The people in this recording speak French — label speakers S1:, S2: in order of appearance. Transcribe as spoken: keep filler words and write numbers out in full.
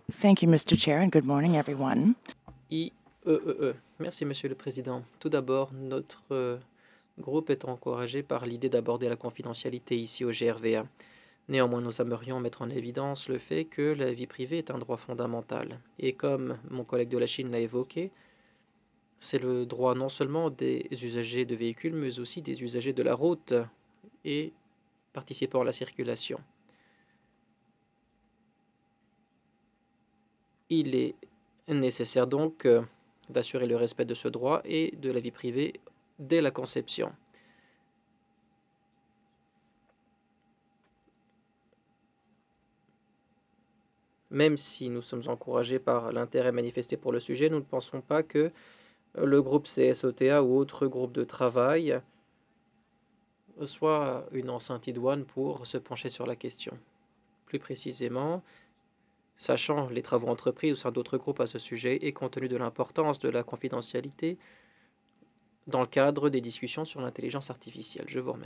S1: Thank you, Mister Chair, and good morning, everyone.
S2: I E E E. Merci, Monsieur le Président. Tout d'abord, notre euh, groupe est encouragé par l'idée d'aborder la confidentialité ici au G R V A. Néanmoins, nous aimerions mettre en évidence le fait que la vie privée est un droit fondamental. Et comme mon collègue de la Chine l'a évoqué, c'est le droit non seulement des usagers de véhicules, mais aussi des usagers de la route et participant à la circulation. Il est nécessaire donc euh, d'assurer le respect de ce droit et de la vie privée dès la conception. Même si nous sommes encouragés par l'intérêt manifesté pour le sujet, nous ne pensons pas que le groupe C S O T A ou autre groupe de travail soit une enceinte idoine pour se pencher sur la question. Plus précisément, sachant les travaux entrepris au sein d'autres groupes à ce sujet et compte tenu de l'importance de la confidentialité dans le cadre des discussions sur l'intelligence artificielle. Je vous remercie.